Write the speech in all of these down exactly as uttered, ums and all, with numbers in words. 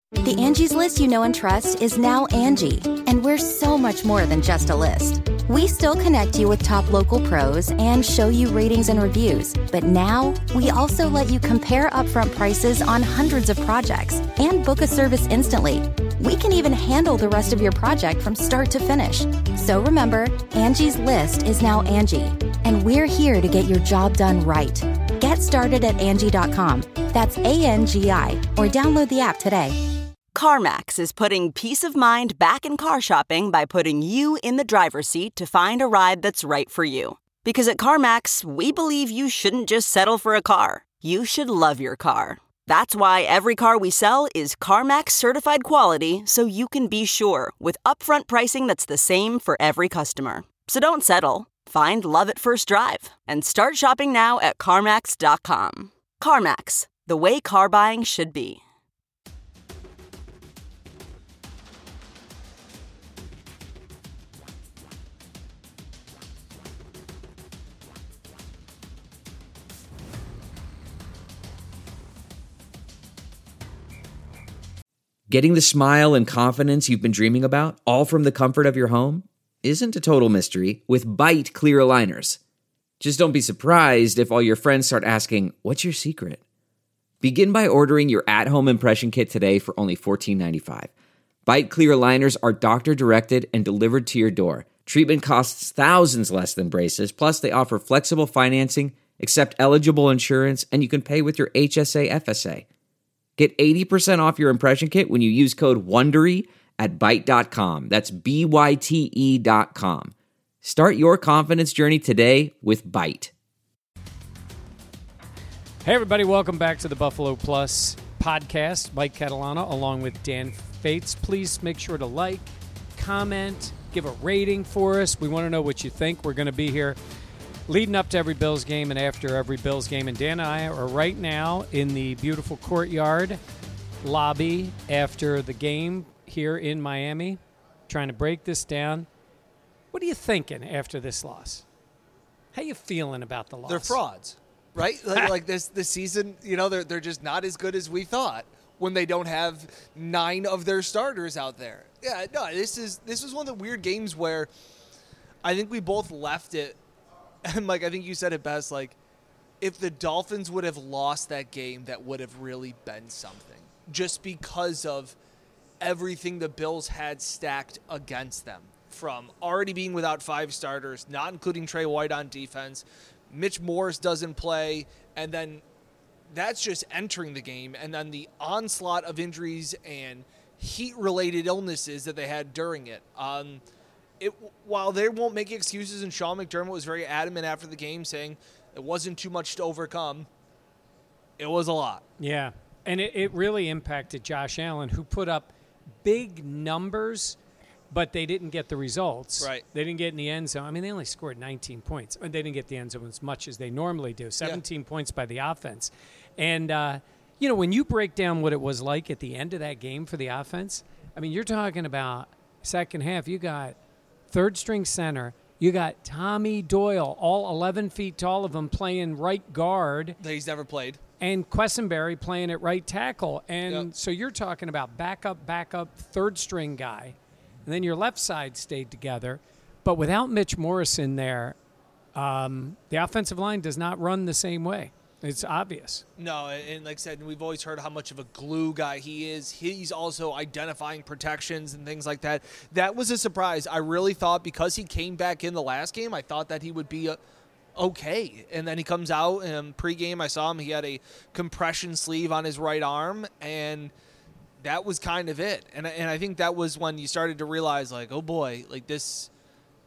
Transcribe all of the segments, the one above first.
The Angie's List you know and trust is now Angie, and we're so much more than just a list. We still connect you with top local pros and show you ratings and reviews, but now we also let you compare upfront prices on hundreds of projects and book a service instantly. We can even handle the rest of your project from start to finish. So remember, Angie's List is now Angie, and we're here to get your job done right. Get started at Angie dot com. That's A N G I, or download the app today. CarMax is putting peace of mind back in car shopping by putting you in the driver's seat to find a ride that's right for you. Because at CarMax, we believe you shouldn't just settle for a car. You should love your car. That's why every car we sell is CarMax certified quality, so you can be sure with upfront pricing that's the same for every customer. So don't settle. Find love at first drive and start shopping now at CarMax dot com. CarMax, the way car buying should be. Getting the smile and confidence you've been dreaming about, all from the comfort of your home, isn't a total mystery with Byte clear aligners. Just don't be surprised if all your friends start asking, "What's your secret?" Begin by ordering your at-home impression kit today for only fourteen ninety-five. Byte clear aligners are doctor-directed and delivered to your door. Treatment costs thousands less than braces, plus they offer flexible financing, accept eligible insurance, and you can pay with your H S A F S A. Get eighty percent off your impression kit when you use code WONDERY at Byte dot com. That's B Y T E dot com. Start your confidence journey today with Byte. Hey, everybody. Welcome back to the Buffalo Plus podcast. Mike Catalana along with Dan Fates. Please make sure to like, comment, give a rating for us. We want to know what you think. We're going to be here leading up to every Bills game and after every Bills game. And Dan and I are right now in the beautiful courtyard lobby after the game here in Miami, trying to break this down. What are you thinking after this loss? How you feeling about the loss? They're frauds, right? like, like this this season, you know, they're they're just not as good as we thought when they don't have nine of their starters out there. Yeah, no, this is this was one of the weird games where I think we both left it. And, Mike, I think you said it best, like, if the Dolphins would have lost that game, that would have really been something. Just because of everything the Bills had stacked against them. From already being without five starters, not including Trey White on defense, Mitch Morse doesn't play, and then that's just entering the game. And then the onslaught of injuries and heat-related illnesses that they had during it. Um It, while they won't make excuses, and Sean McDermott was very adamant after the game saying it wasn't too much to overcome, it was a lot. Yeah, and it, it really impacted Josh Allen, who put up big numbers, but they didn't get the results. Right. They didn't get in the end zone. I mean, they only scored nineteen points. They didn't get the end zone as much as they normally do, seventeen yeah. points by the offense. And, uh, you know, when you break down what it was like at the end of that game for the offense, I mean, you're talking about second half, you got – third string center, you got Tommy Doyle, all eleven feet tall of them, playing right guard. That he's never played. And Quessenberry playing at right tackle. And yep. so you're talking about backup, backup, third string guy. And then your left side stayed together. But without Mitch Morse in there, um, the offensive line does not run the same way. It's obvious. No, and like I said, we've always heard how much of a glue guy he is. He's also identifying protections and things like that. That was a surprise. I really thought because he came back in the last game, I thought that he would be a, okay. And then he comes out, and pregame I saw him. He had a compression sleeve on his right arm, and that was kind of it. And, and I think that was when you started to realize, like, oh, boy, like this –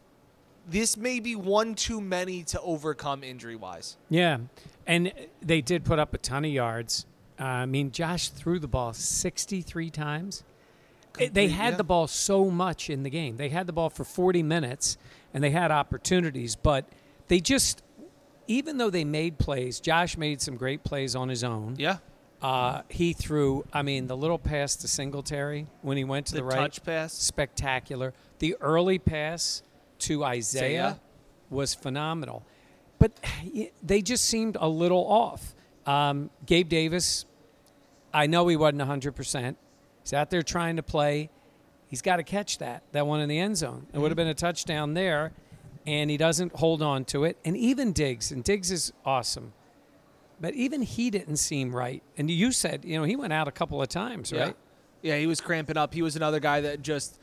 This may be one too many to overcome injury-wise. Yeah, and they did put up a ton of yards. Uh, I mean, Josh threw the ball sixty-three times. Complete, they had yeah. the ball so much in the game. They had the ball for forty minutes, and they had opportunities. But they just, even though they made plays, Josh made some great plays on his own. Yeah. Uh, he threw, I mean, the little pass to Singletary when he went to the, the right. touch pass. Spectacular. The early pass to Isaiah Isaiah was phenomenal. But they just seemed a little off. Um, Gabe Davis, I know he wasn't one hundred percent. He's out there trying to play. He's got to catch that, that one in the end zone. It mm-hmm. would have been a touchdown there, and he doesn't hold on to it. And even Diggs, and Diggs is awesome, but even he didn't seem right. And you said, you know, he went out a couple of times, right? Yeah, yeah he was cramping up. He was another guy that just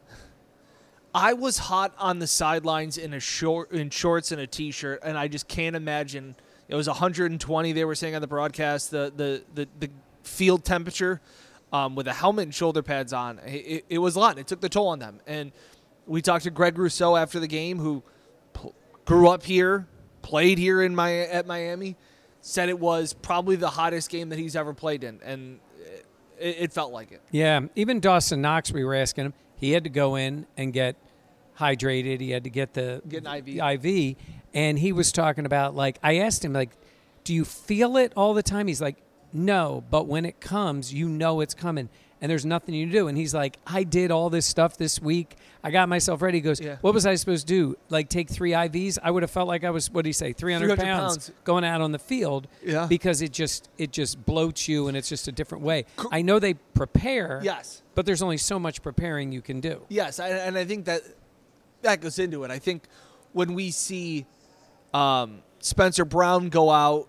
– I was hot on the sidelines in a short in shorts and a T-shirt, and I just can't imagine – it was one hundred twenty, they were saying on the broadcast, the the, the, the field temperature um, with a helmet and shoulder pads on. It, it was a lot. It took the toll on them. And we talked to Greg Rousseau after the game, who p- grew up here, played here in my, at Miami, said it was probably the hottest game that he's ever played in. And it, it felt like it. Yeah. Even Dawson Knox, we were asking him, he had to go in and get hydrated. He had to get the, get an I V. the I V. And he was talking about, like, I asked him, like, do you feel it all the time? He's like, no, but when it comes, you know it's coming, and there's nothing you can do. And he's like, I did all this stuff this week. I got myself ready. He goes, yeah. What was I supposed to do? Like, take three I Vs? I would have felt like I was, what did he say, three hundred pounds going out on the field yeah. because it just it just bloats you, and it's just a different way. I know they prepare, yes, but there's only so much preparing you can do. Yes, I, and I think that that goes into it. I think when we see – Um, Spencer Brown go out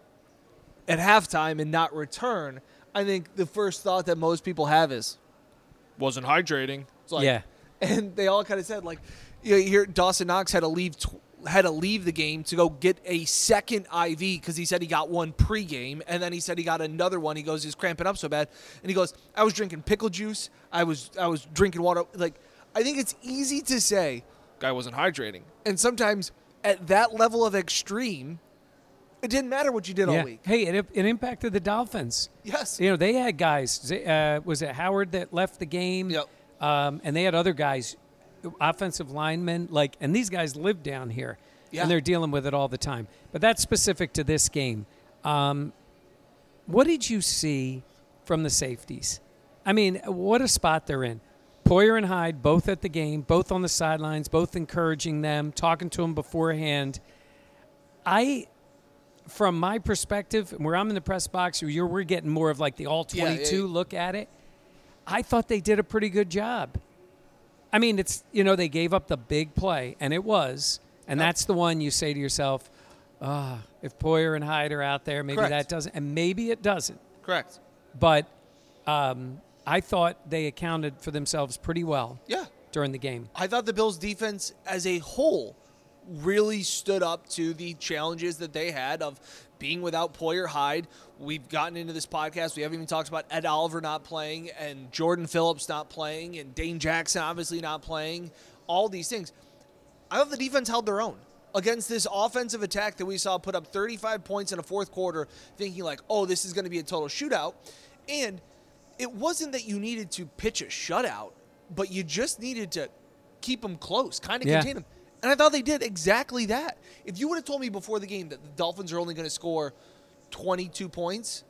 at halftime and not return, I think the first thought that most people have is, wasn't hydrating. It's like, yeah. And they all kind of said, like, you know, here Dawson Knox had to leave tw- had to leave the game to go get a second I V because he said he got one pregame, and then he said he got another one. He goes, he's cramping up so bad. And he goes, I was drinking pickle juice. I was I was drinking water. Like, I think it's easy to say, guy wasn't hydrating. And sometimes at that level of extreme, it didn't matter what you did yeah. all week. Hey, it, it impacted the Dolphins. Yes. You know, they had guys. Uh, was it Howard that left the game? Yep. Um, and they had other guys, offensive linemen, like, and these guys live down here. Yeah. And they're dealing with it all the time. But that's specific to this game. Um, what did you see from the safeties? I mean, what a spot they're in. Poyer and Hyde both at the game, both on the sidelines, both encouraging them, talking to them beforehand. I, from my perspective, where I'm in the press box, you're, we're getting more of like the all twenty-two yeah, yeah. look at it. I thought they did a pretty good job. I mean, it's, you know, they gave up the big play, and it was, and yep. that's the one you say to yourself, ah, oh, if Poyer and Hyde are out there, maybe Correct. that doesn't, and maybe it doesn't. Correct. But um, I thought they accounted for themselves pretty well yeah. during the game. I thought the Bills' defense as a whole really stood up to the challenges that they had of being without Poyer Hyde. We've gotten into this podcast. We haven't even talked about Ed Oliver not playing and Jordan Phillips not playing and Dane Jackson obviously not playing. All these things. I thought the defense held their own against this offensive attack that we saw put up thirty-five points in a fourth quarter, thinking like, oh, this is going to be a total shootout. And it wasn't that you needed to pitch a shutout, but you just needed to keep them close, kind of yeah. contain them. And I thought they did exactly that. If you would have told me before the game that the Dolphins are only going to score twenty-two points,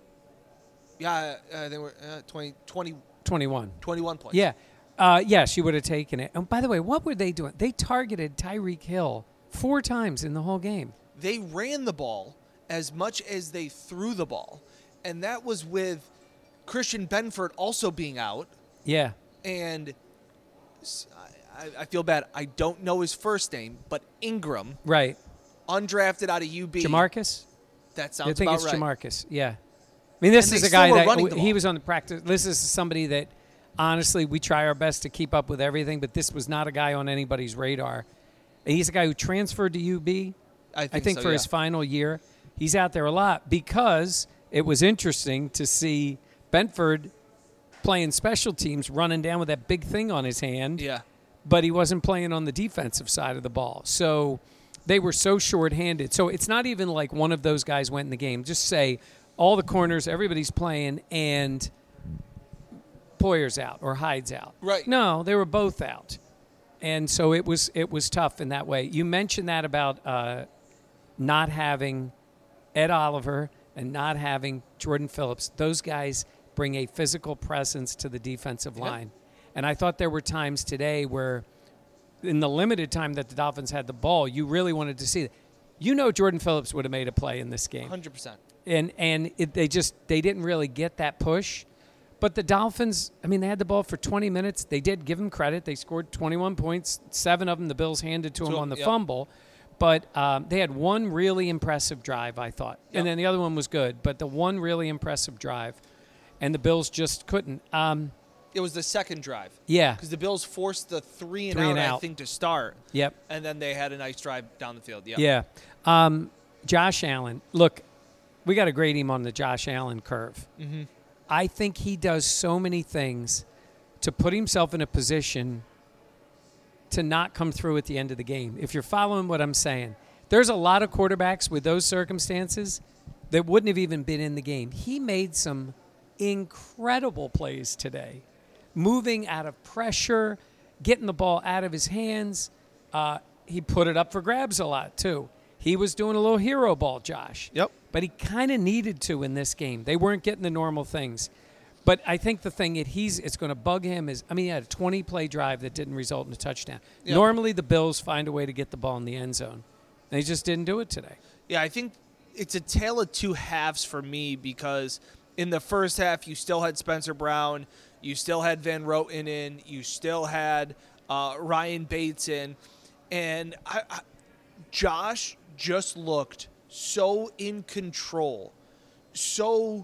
yeah, uh, they were uh, twenty, twenty, twenty-one. twenty-one points. Yeah. Uh, yes, you would have taken it. And by the way, what were they doing? They targeted Tyreek Hill four times in the whole game. They ran the ball as much as they threw the ball. And that was with Christian Benford also being out. Yeah. And I, I feel bad. I don't know his first name, but Ingram. Right. Undrafted out of U B. Jamarcus? That sounds I think about it's right. Jamarcus, yeah. I mean, this And is they a guy still were that running the he ball. was on the practice. This is somebody that, honestly, we try our best to keep up with everything, but this was not a guy on anybody's radar. And he's a guy who transferred to U B, I think, I think so, for yeah. his final year. He's out there a lot because it was interesting to see Benford playing special teams, running down with that big thing on his hand. Yeah. But he wasn't playing on the defensive side of the ball. So they were so shorthanded. So it's not even like one of those guys went in the game. Just say all the corners, everybody's playing, and Poyer's out or Hyde's out. Right. No, they were both out. And so it was it was tough in that way. You mentioned that about uh, not having Ed Oliver and not having Jordan Phillips. Those guys bring a physical presence to the defensive line. Yep. And I thought there were times today where in the limited time that the Dolphins had the ball, you really wanted to see it. You know Jordan Phillips would have made a play in this game. one hundred percent. And and it, they just they didn't really get that push. But the Dolphins, I mean, they had the ball for twenty minutes. They did give them credit. They scored twenty-one points. Seven of them the Bills handed to them So, on the yep. fumble. But um, they had one really impressive drive, I thought. Yep. And then the other one was good. But the one really impressive drive, and the Bills just couldn't. Um, It was the second drive. yeah. Because the Bills forced the three and Three out, and I out. think, to start. Yep. And then they had a nice drive down the field. Yep. Yeah. Um, Josh Allen. Look, we got to grade him on the Josh Allen curve. Mm-hmm. I think he does so many things to put himself in a position to not come through at the end of the game. If you're following what I'm saying, there's a lot of quarterbacks with those circumstances that wouldn't have even been in the game. He made some incredible plays today, moving out of pressure, getting the ball out of his hands. Uh, he put it up for grabs a lot, too. He was doing a little hero ball, Josh. Yep. But he kind of needed to in this game. They weren't getting the normal things. But I think the thing that he's it's going to bug him is, I mean, he had a twenty-play drive that didn't result in a touchdown. Yep. Normally the Bills find a way to get the ball in the end zone. They just didn't do it today. Yeah, I think it's a tale of two halves for me because in the first half you still had Spencer Brown, you still had Van Roten in, you still had uh, Ryan Bates in, and I, I, Josh just looked so in control, so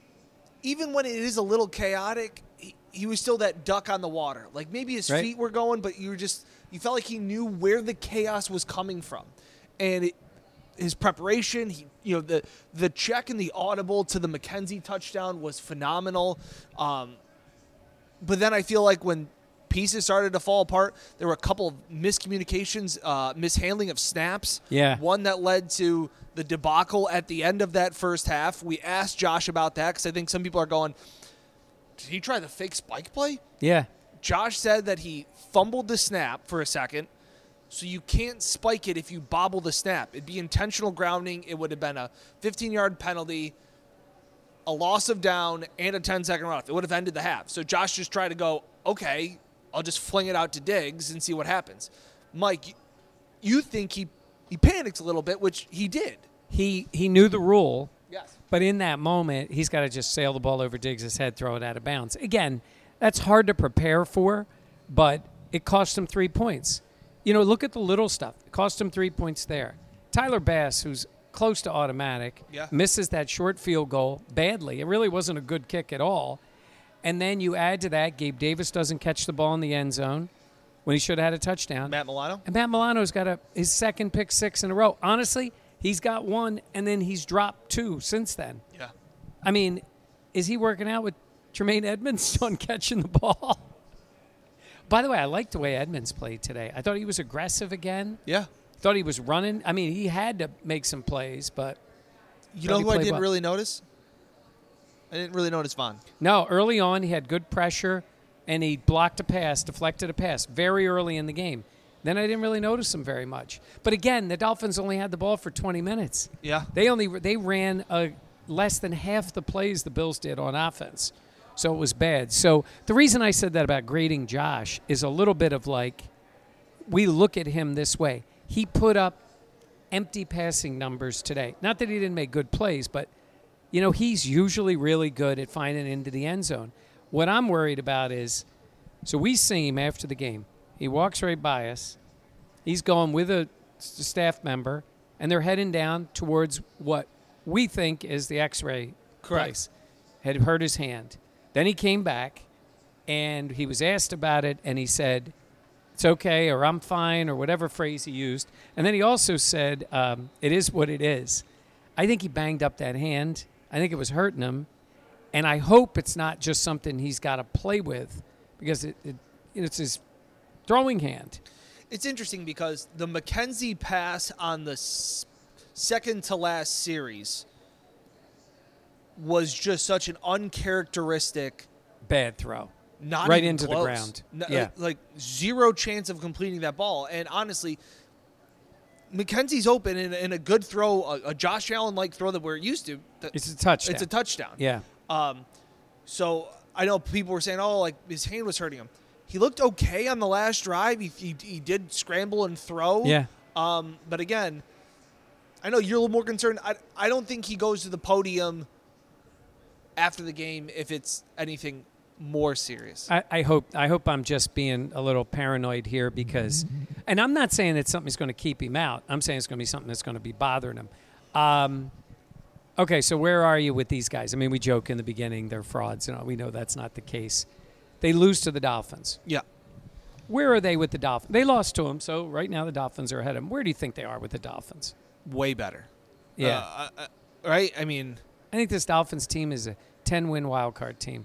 even when it is a little chaotic, he, he was still that duck on the water. Like maybe his Right. feet were going, but you were just you felt like he knew where the chaos was coming from, and it, his preparation, he, you know, the the check and the audible to the McKenzie touchdown was phenomenal. Um, but then I feel like when pieces started to fall apart, there were a couple of miscommunications, uh, mishandling of snaps. Yeah. One that led to the debacle at the end of that first half. We asked Josh about that because I think some people are going, did he try the fake spike play? Yeah. Josh said that he fumbled the snap for a second, so you can't spike it if you bobble the snap. It'd be intentional grounding. It would have been a fifteen-yard penalty, a loss of down, and a ten-second runoff. It would have ended the half. So Josh just tried to go, okay, I'll just fling it out to Diggs and see what happens. Mike, you think he he panics a little bit, which he did. He he knew the rule. Yes. But in that moment, he's got to just sail the ball over Diggs' head, throw it out of bounds. Again, that's hard to prepare for, but it cost him three points. You know, look at the little stuff. It cost him three points there. Tyler Bass, who's close to automatic, Yeah. misses that short field goal badly. It really wasn't a good kick at all. And then you add to that, Gabe Davis doesn't catch the ball in the end zone when he should have had a touchdown. Matt Milano? And Matt Milano's got a, his second pick six in a row. Honestly, he's got one, and then he's dropped two since then. Yeah. I mean, is he working out with Tremaine Edmonds on catching the ball? By the way, I liked the way Edmonds played today. I thought he was aggressive again. Yeah. Thought he was running. I mean, he had to make some plays, but You thought know he who I played didn't well. really notice? I didn't really notice Vaughn. No, early on he had good pressure, and he blocked a pass, deflected a pass very early in the game. Then I didn't really notice him very much. But again, the Dolphins only had the ball for twenty minutes. Yeah. They only they ran a, less than half the plays the Bills did on offense. So it was bad. So the reason I said that about grading Josh is a little bit of like, we look at him this way. He put up empty passing numbers today. Not that he didn't make good plays, but, you know, he's usually really good at finding into the end zone. What I'm worried about is, so we see him after the game. He walks right by us. He's going with a staff member, and they're heading down towards what we think is the X-ray Correct. place. Had hurt his hand. Then he came back, and he was asked about it, and he said, it's okay, or I'm fine, or whatever phrase he used. And then he also said, um, it is what it is. I think he banged up that hand. I think it was hurting him. And I hope it's not just something he's got to play with, because it, it it's his throwing hand. It's interesting because the McKenzie pass on the s- second to last series was just such an uncharacteristic, Bad throw. not Right even into the close. ground. No- Yeah. like, like zero chance of completing that ball. And honestly, McKenzie's open in, in a good throw, a, a Josh Allen-like throw that we're used to. that- It's a touchdown. It's a touchdown. Yeah. Um, so I know people were saying, oh, like his hand was hurting him. He looked okay on the last drive. He, he, he did scramble and throw. Yeah. Um, but again, I know you're a little more concerned. I, I don't think he goes to the podium after the game if it's anything more serious. I, I hope I hope I'm just being a little paranoid here because, and I'm not saying that something's going to keep him out. I'm saying it's going to be something that's going to be bothering him. Um, okay, so where are you with these guys? I mean, we joke in the beginning they're frauds, and you know, we know that's not the case. They lose to the Dolphins. Yeah. Where are they with the Dolphins? They lost to them, so right now the Dolphins are ahead of them. Where do you think they are with the Dolphins? Way better. Yeah. Uh, uh, right? I mean, I think this Dolphins team is a ten-win wild card team.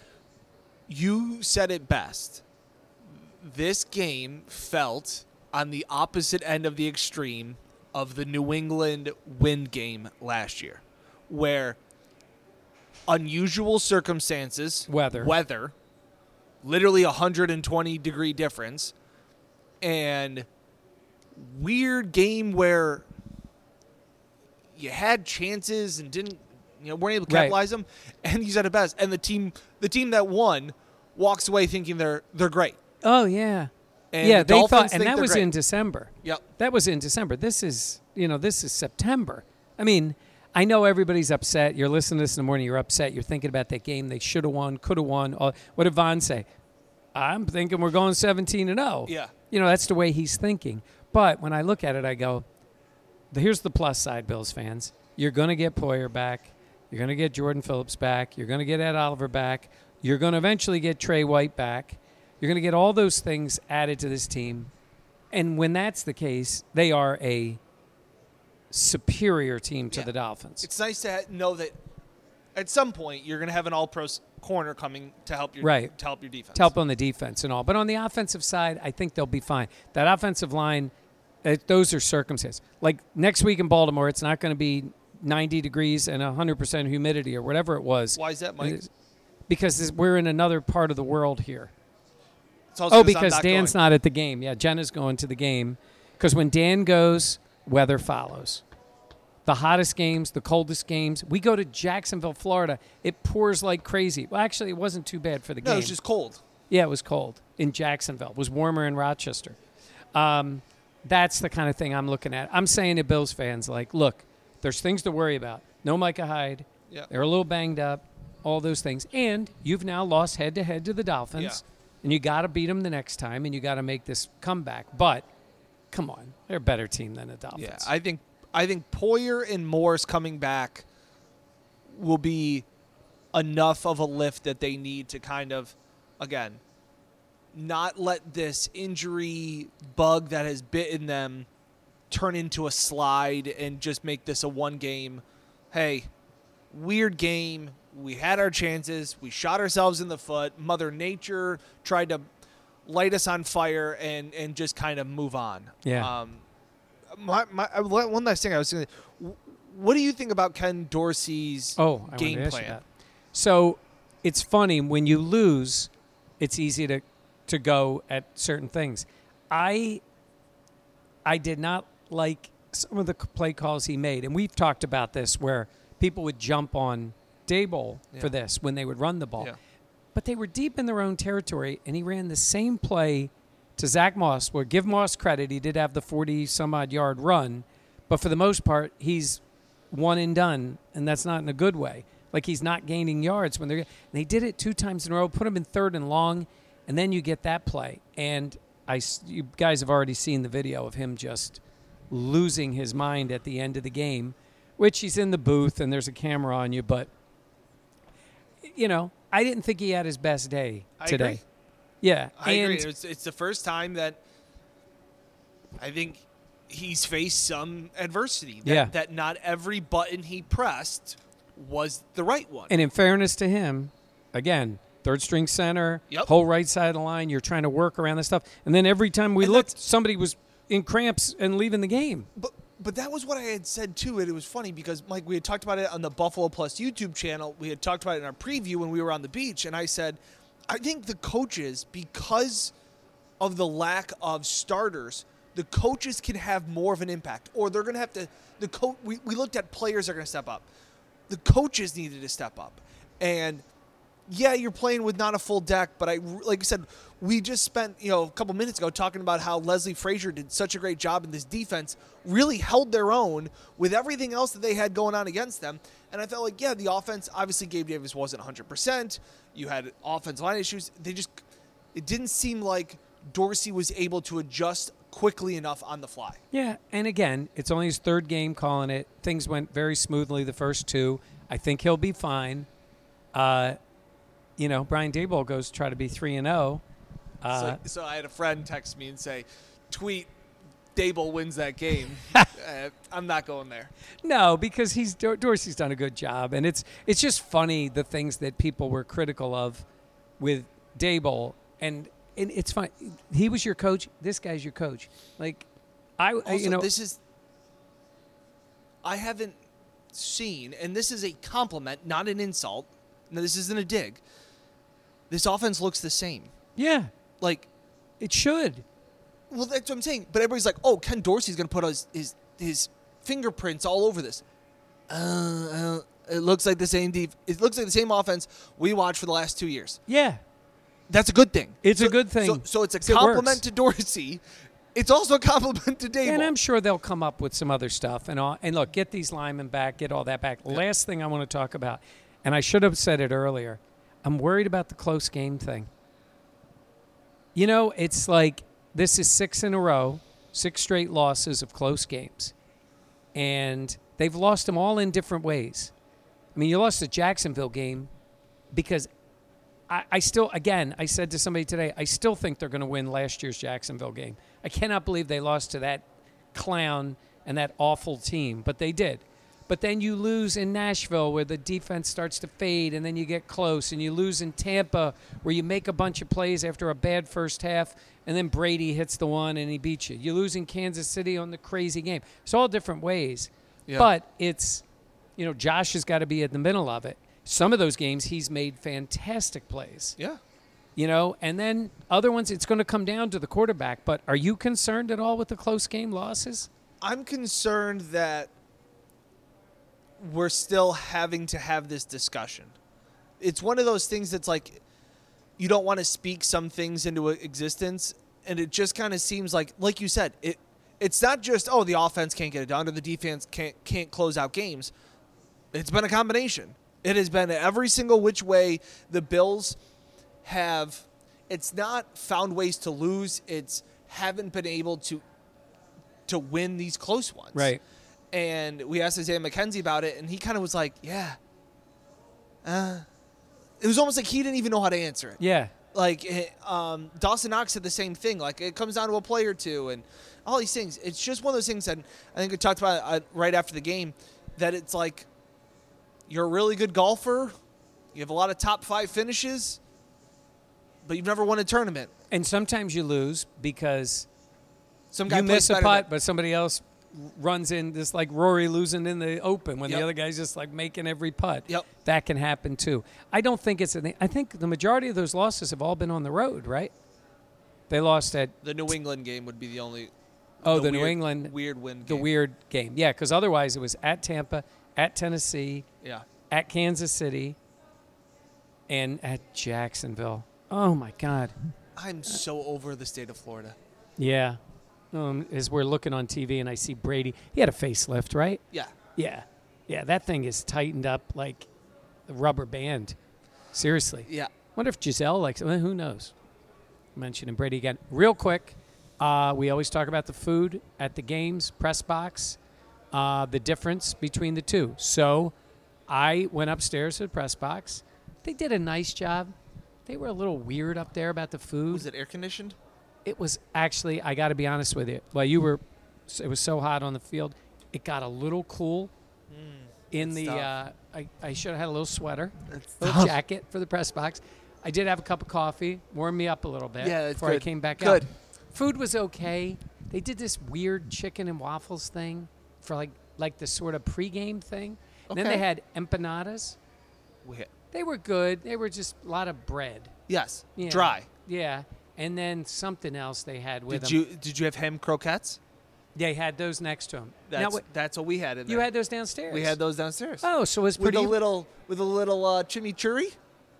You said it best. This game felt on the opposite end of the extreme of the New England wind game last year, where unusual circumstances, Weather. weather, literally a one hundred twenty degree difference, and weird game where you had chances and didn't, you know, weren't able to capitalize Right. them, and you said it best. And the team, the team that won, walks away thinking they're they're great. Oh yeah, And yeah. the They Dolphins thought, and think that they're was great. in December. Yep. That was in December. This is, you know, this is September. I mean, I know everybody's upset. You're listening to this in the morning. You're upset. You're thinking about that game. They should have won, could have won. All- What did Vaughn say? I'm thinking we're going seventeen and oh. Yeah. You know, that's the way he's thinking. But when I look at it, I go, here's the plus side, Bills fans. You're going to get Poyer back. You're going to get Jordan Phillips back. You're going to get Ed Oliver back. You're going to eventually get Trey White back. You're going to get all those things added to this team. And when that's the case, they are a superior team to Yeah. the Dolphins. It's nice to ha- know that at some point you're going to have an all-pro s- corner coming to help your Right. to help your defense. To help on the defense and all. But on the offensive side, I think they'll be fine. That offensive line, uh, those are circumstances. Like next week in Baltimore, it's not going to be ninety degrees and one hundred percent humidity or whatever it was. Why is that, Mike? It's- Because this- we're in another part of the world here. It's also Oh, 'cause I'm because not Dan's going. not at the game. Yeah, Jenna's going to the game. Because when Dan goes, weather follows. The hottest games, the coldest games. We go to Jacksonville, Florida. It pours like crazy. Well, actually, it wasn't too bad for the No, game. it's just cold. Yeah, it was cold in Jacksonville. It was warmer in Rochester. Um, that's the kind of thing I'm looking at. I'm saying to Bills fans, like, look, there's things to worry about. No Micah Hyde. Yeah. They're a little banged up. All those things. And you've now lost head-to-head to the Dolphins. Yeah. And you got to beat them the next time, and you got to make this comeback. But, come on. They're a better team than the Dolphins. Yeah, I think I think Poyer and Morris coming back will be enough of a lift that they need to kind of, again, not let this injury bug that has bitten them turn into a slide and just make this a one game, hey, weird game. We had our chances. We shot ourselves in the foot. Mother Nature tried to light us on fire and, and just kind of move on. Yeah. Um, my, my, uh, one last thing I was going to what do you think about Ken Dorsey's Oh, I game wanted to ask you plan? that. So it's funny when you lose, it's easy to to go at certain things. I I did not like some of the play calls he made, and we've talked about this where people would jump on Daboll Yeah. for this when they would run the ball, Yeah. but they were deep in their own territory, and he ran the same play to Zach Moss. Where give Moss credit, he did have the forty some odd yard run, but for the most part, he's one and done, and that's not in a good way. Like he's not gaining yards when they're. And they did it two times in a row, put him in third and long, and then you get that play. And I, s- you guys have already seen the video of him just losing his mind at the end of the game, which he's in the booth and there's a camera on you. But you know, I didn't think he had his best day I today. agree. Yeah, I and agree. It's, it's the first time that I think he's faced some adversity. That, Yeah. that not every button he pressed was the right one. And in fairness to him, again, third string center, Yep. whole right side of the line, you're trying to work around this stuff. And then every time we And looked, that's- somebody was in cramps and leaving the game. But but that was what I had said too, and it was funny because Mike, we had talked about it on the Buffalo Plus YouTube channel. We had talked about it in our preview when we were on the beach, and I said, I think the coaches, because of the lack of starters, the coaches can have more of an impact, or they're going to have to. The co- we, we looked at players that are going to step up. The coaches needed to step up, and yeah, you're playing with not a full deck, but I, like you said, we just spent, you know, a couple minutes ago talking about how Leslie Frazier did such a great job in this defense, really held their own with everything else that they had going on against them. And I felt like, yeah, the offense, obviously Gabe Davis wasn't one hundred percent. You had offensive line issues. They just, it didn't seem like Dorsey was able to adjust quickly enough on the fly. Yeah, and again, it's only his third game calling it. Things went very smoothly the first two. I think he'll be fine. Uh, you know, Brian Daboll goes to try to be three and oh. Uh, so, so I had a friend text me and say, tweet, Daboll wins that game. uh, I'm not going there. No, because he's Dorsey's done a good job, and it's it's just funny the things that people were critical of with Daboll, and, and it's fine. He was your coach. This guy's your coach. Like, I, also, you know, this is. I haven't seen, and this is a compliment, not an insult. No, this isn't a dig. This offense looks the same. Yeah, like it should. Well, that's what I'm saying. But everybody's like, "Oh, Ken Dorsey's going to put his, his his fingerprints all over this." Uh, uh, it looks like the same. Def- it looks like the same offense we watched for the last two years. Yeah, that's a good thing. It's so, a good thing. So, so it's a it compliment works. to Dorsey. It's also a compliment to Daboll. And I'm sure they'll come up with some other stuff. And all, and look, get these linemen back, get all that back. Yep. Last thing I want to talk about, and I should have said it earlier. I'm worried about the close game thing. You know, it's like this is six in a row, six straight losses of close games. And they've lost them all in different ways. I mean, you lost the Jacksonville game because I, I still, again, I said to somebody today, I still think they're going to win last year's Jacksonville game. I cannot believe they lost to that clown and that awful team, but they did. But then you lose in Nashville where the defense starts to fade, and then you get close. And you lose in Tampa where you make a bunch of plays after a bad first half, and then Brady hits the one and he beats you. You lose in Kansas City on the crazy game. It's all different ways. Yeah. But it's, you know, Josh has got to be in the middle of it. Some of those games he's made fantastic plays. Yeah. You know, and then other ones it's going to come down to the quarterback. But are you concerned at all with the close game losses? I'm concerned that we're still having to have this discussion. It's one of those things that's like you don't want to speak some things into existence, and it just kind of seems like, like you said, it it's not just, oh, the offense can't get it done or the defense can't can't close out games. It's been a combination. It has been every single which way the Bills have. It's not found ways to lose. It's haven't been able to to win these close ones. Right. And we asked Isaiah McKenzie about it, and he kind of was like, yeah. Uh, it was almost like he didn't even know how to answer it. Yeah. Like, um, Dawson Knox said the same thing. Like, it comes down to a play or two and all these things. It's just one of those things that I think we talked about uh, right after the game, that it's like you're a really good golfer. You have a lot of top five finishes, but you've never won a tournament. And sometimes you lose because Some guy you miss a better putt, than- but somebody else runs in, just like Rory losing in the Open when Yep. the other guy's just like making every putt. Yep. That can happen too. I don't think it's a, I think the majority of those losses have all been on the road, right? They lost at The New England game would be the only. oh the, New weird- England weird win. the game. weird game. Yeah, because otherwise it was at Tampa, at Tennessee, Yeah. at Kansas City, and at Jacksonville. Oh my God. I'm so over the state of Florida. Yeah. Um, as we're looking on T V and I see Brady, he had a facelift, right? Yeah. Yeah. Yeah, that thing is tightened up like a rubber band. Seriously. Yeah. Wonder if Giselle likes it. Well, who knows? Mentioning Brady again. Real quick, uh, we always talk about the food at the games, press box, uh, the difference between the two. So I went upstairs to the press box. They did a nice job. They were a little weird up there about the food. Was it air conditioned? It was actually, I got to be honest with you. Well, you were, it was so hot on the field. It got a little cool Mm, in the, tough. uh, I, I should have had a little sweater, That's a little tough. jacket for the press box. I did have a cup of coffee, warmed me up a little bit Yeah, that's before I good. came back Good. out. Food was okay. They did this weird chicken and waffles thing for like, like the sort of pregame thing. And then Okay. they had empanadas. We- They were good. They were just a lot of bread. Yes. Yeah. Dry. Yeah. And then something else they had with Did them. you did you have ham croquettes? They had those next to them. That's now, what, that's what we had in there. you had those downstairs? We had those downstairs. Oh, so it was with pretty. a little with a little uh, chimichurri.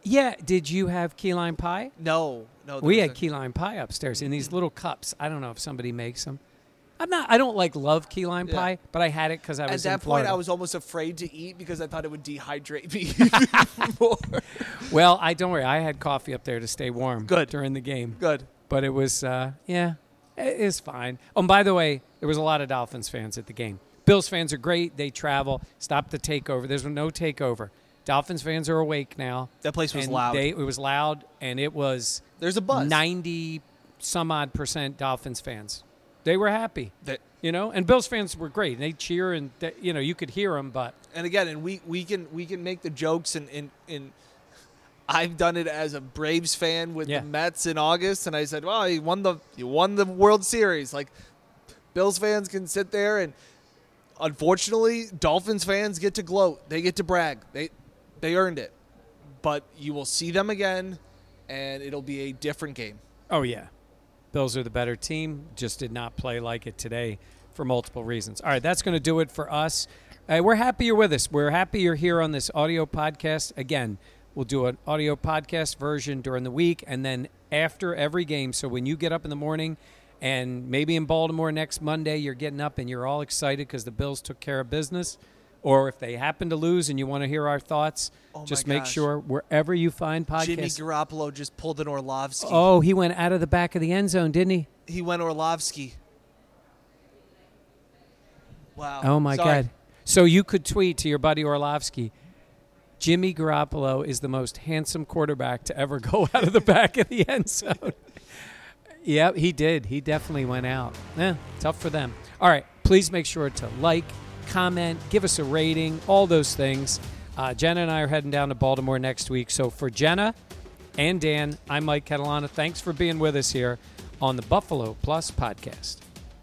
Yeah. Did you have key lime pie? No, no. there We was had a- key lime pie upstairs in these little cups. I don't know if somebody makes them. I'm not. I don't like love key lime Yeah. pie, but I had it because I At was that in point, Florida. I was almost afraid to eat because I thought it would dehydrate me more. Well, I don't worry. I had coffee up there to stay warm. Good. During the game. Good. But it was, uh, yeah, it is fine. Oh, and by the way, there was a lot of Dolphins fans at the game. Bills fans are great. They travel. Stop the takeover. There's no takeover. Dolphins fans are awake now. That place was and loud. They, it was loud, and it was There's a buzz. ninety some odd percent Dolphins fans. They were happy, That- you know, and Bills fans were great. They cheer, and they, you know, you could hear them, but And again, and we, we can we can make the jokes, and, and, and I've done it as a Braves fan with Yeah. the Mets in August, and I said, well, you won the you won the World Series. Like, Bills fans can sit there, and unfortunately, Dolphins fans get to gloat. They get to brag. They they earned it. But you will see them again, and it'll be a different game. oh yeah, Bills are the better team. Just did not play like it today for multiple reasons. All right, that's going to do it for us. Uh, we're happy you're with us. We're happy you're here on this audio podcast. Again, we'll do an audio podcast version during the week and then after every game. So when you get up in the morning and maybe in Baltimore next Monday, you're getting up and you're all excited because the Bills took care of business. Or if they happen to lose and you want to hear our thoughts, Oh my just make gosh. sure wherever you find podcasts. Jimmy Garoppolo just pulled an Orlovsky. Oh, he went out of the back of the end zone, didn't he? He went Orlovsky. Wow. Oh, my Sorry. God. So you could tweet to your buddy Orlovsky, Jimmy Garoppolo is the most handsome quarterback to ever go out of the back of the end zone. Yep, he did. He definitely went out. Yeah, tough for them. All right, please make sure to like, comment, give us a rating, all those things. Uh, Jenna and I are heading down to Baltimore next week. So for Jenna and Dan, I'm Mike Catalana. Thanks for being with us here on the Buffalo Plus podcast.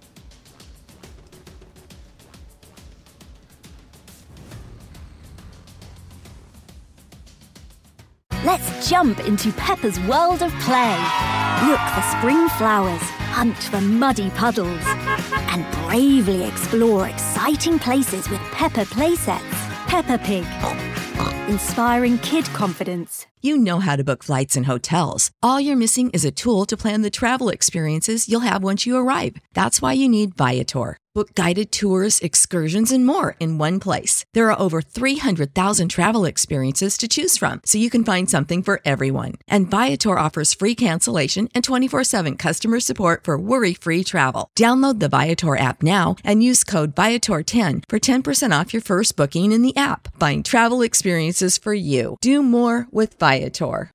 Let's jump into Peppa's world of play. Look for spring flowers, hunt for muddy puddles, and bravely explore exciting places with Peppa playsets. Peppa Pig, inspiring kid confidence. You know how to book flights and hotels. All you're missing is a tool to plan the travel experiences you'll have once you arrive. That's why you need Viator. Book guided tours, excursions, and more in one place. There are over three hundred thousand travel experiences to choose from, so you can find something for everyone. And Viator offers free cancellation and twenty-four seven customer support for worry-free travel. Download the Viator app now and use code Viator ten for ten percent off your first booking in the app. Find travel experiences for you. Do more with Viator.